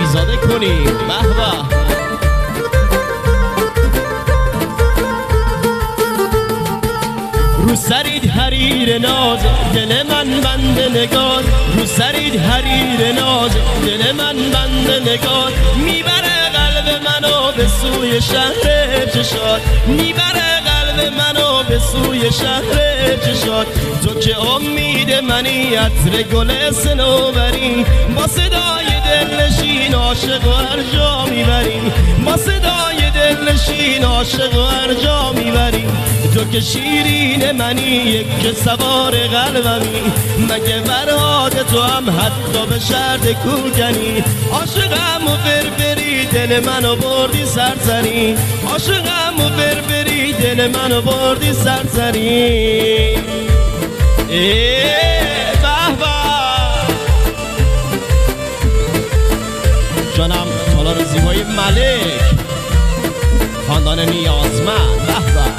خیریزاده کنیم. به به. رو سرید حریر ناز دل من بند نگار، رو سرید حریر ناز دل من بند نگار، میبره قلب منو به سوی شهر چشات، میبره قلب منو به سوی شهر چشات. تو که امید منی عطر گل صنوبری، با صدای دلنشین عاشق و هر جا میبری، با صدای دلنشین عاشق و هر جا میبری. تو که شیرین منی یک سوار قلبمی، مگه ورهاد تو هم حتی به شرط کوکنی. عاشقم و بربری دل منو بردی سرسری، عاشقم و بربری دل منو بردی سرسری. به به جانم تالار زیبای ملک خاندان نیازمند. به به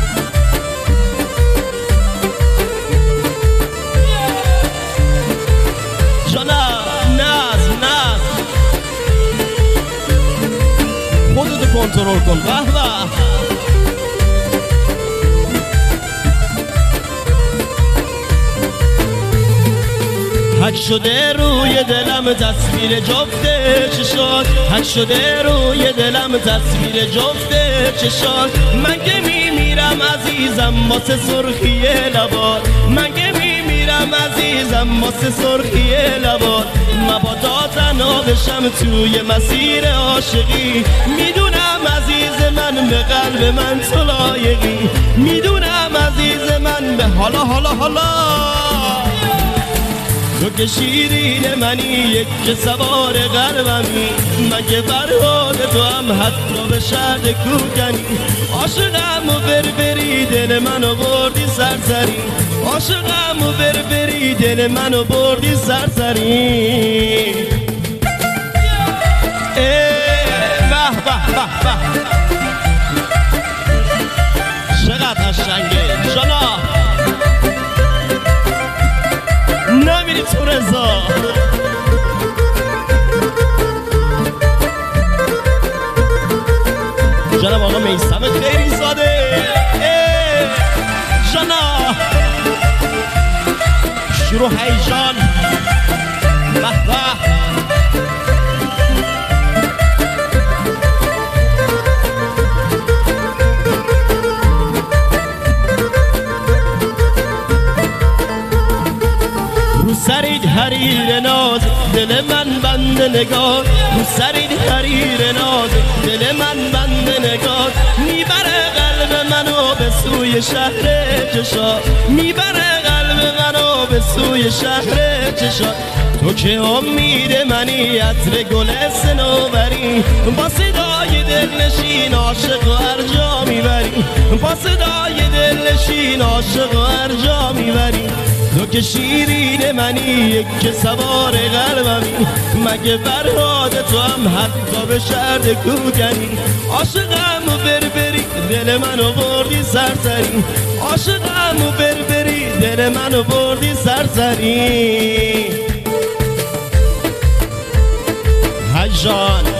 خودتو کنترل کن. به به حک شده روی دلم تصویر جفت چشات، حک شده روی دلم تصویر جفت چشات. من که میمیرم عزیزم واسه سرخی لبات، من که میمیرم عزیزم واسه سرخی لبات. مبادا تنها بشم توی مسیر عاشقی، میدونم عزیز من به قلب من تو لایقی، میدونم عزیز من به حالا تو که شیرین منی یک سوار قلبمی، مگه برهاد تو هم حتی به شرط کوکنی. عاشقم و بربری دل منو بردی سرسری، عاشقم و بربری دل منو بردی سرسری. به به به به چقدر قشنگه جانا، نمیری تو رضا. جناب آقا میثم خیریزاده جانا، شروع هیجان. به به سرید حریر ناز دل من بند نگار، رو سرید حریر ناز دل من بند نگار. میبره قلب منو به سوی شهر چشات، میبره قلب منو به سوی شهر چشات. تو که امید منی عطر گل صنوبری، با صدای دلنشین عاشق و هر جا میبری، با صدای دلنشین عاشق و هر جا میبری. تو که شیرین منی یک سوار قلبمی، مگه برهاد تو هم حتی به شرط کوکنی. عاشقم و بربری دل منو بردی سرسری، عاشقم و بربری دل منو بردی سرسری. هجان